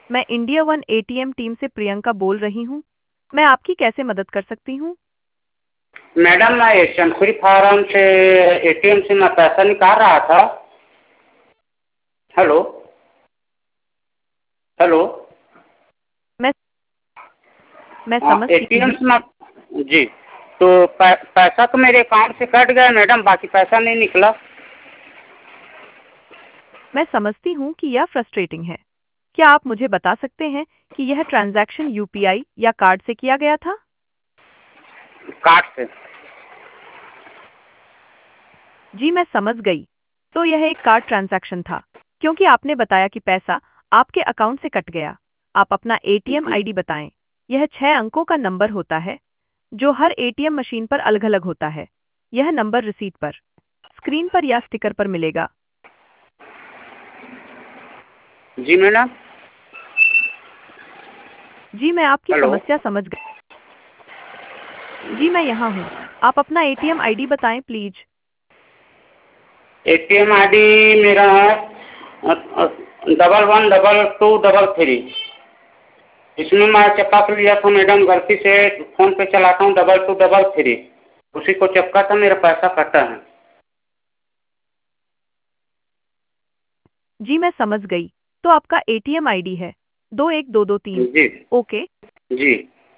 मैं India One ATM team से प्रियंका बोल रही हूँ। मैं आपकी कैसे मदद कर सकती हूँ? मैडम मैं शमशेरी फार्म से एटीएम से मैं पैसा निकाल रहा था। हेलो। हेलो। मैं मैं हाँ समझती एटीएम से मैं जी तो पैसा तो मेरे अकाउंट से कट गया मैडम, बाकी पैसा नहीं निकला। मैं समझती हूँ कि यह फ्रस्ट्रेटिंग है। क्या आप मुझे बता सकते हैं कि यह ट्रांजैक्शन यूपीआई या कार्ड से किया गया था? कार्ड से। जी मैं समझ गई। तो यह एक कार्ड ट्रांजैक्शन था, क्योंकि आपने बताया कि पैसा आपके अकाउंट से कट गया। आप अपना एटीएम जी आईडी बताएं। यह 6 अंकों का नंबर होता है, जो हर एटीएम मशीन पर अलग-अलग होता है। यह नंबर रिसीट पर, स्क्रीन पर या स्टिकर पर मिलेगा। जी मैडम। जी मैं आपकी हेलो। समस्या समझ गई। जी मैं यहाँ हूँ। आप अपना एटीएम आईडी बताएं प्लीज। एटीएम आईडी मेरा है 111223। इसमें मैं चपका कर लिया था मैडम, गलती से फोन पे चलाता हूँ 2233, उसी को चपका था, मेरा पैसा कटा है। जी मैं समझ गई। तो आपका एटीएम आईडी है 21223। जी ओके। जी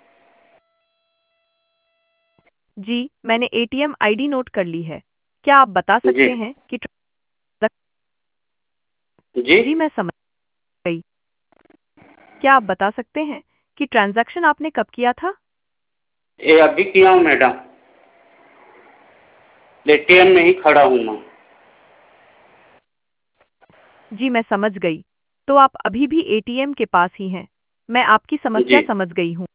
जी मैंने एटीएम आईडी नोट कर ली है। क्या आप बता जी सकते हैं कि जी जी मैं समझ गई। क्या आप बता सकते हैं कि ट्रांजैक्शन आपने कब किया था? ये अभी किया हूँ मैडम, एटीएम में ही खड़ा हूँ मैं। जी मैं समझ गई। तो आप अभी भी एटीएम के पास ही हैं। मैं आपकी जी समस्या समझ गई हूँ।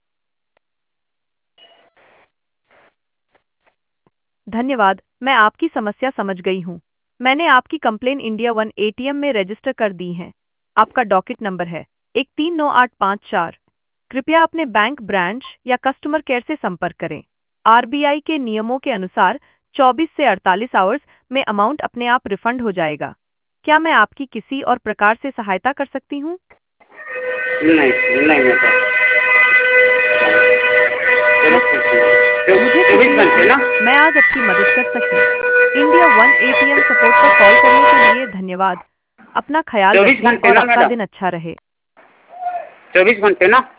धन्यवाद, मैं आपकी समस्या समझ गई हूँ। मैंने आपकी कंप्लेन इंडिया वन एटीएम में रजिस्टर कर दी है। आपका डॉकेट नंबर है 139854। कृपया अपने बैंक ब्रांच या कस्टमर केयर से संपर्क करें। आरबीआई के नियमों के अनुसार 24 से 48 आवर्स में अमाउंट अपने आप रिफंड हो जाएगा। क्या मैं आपकी किसी और प्रकार से सहायता कर सकती हूँ? नहीं नहीं मैडम, चलो मैं ठीक है। मुझे खुशी 24 है घंटे कि ना? मैं आज आपकी मदद कर सकी। इंडिया वन एटीएम सपोर्ट पर कॉल करने के लिए धन्यवाद। अपना ख्याल 24 रखें घंटे और ना आपका मैडम? दिन अच्छा रहे। 24 घंटे ना?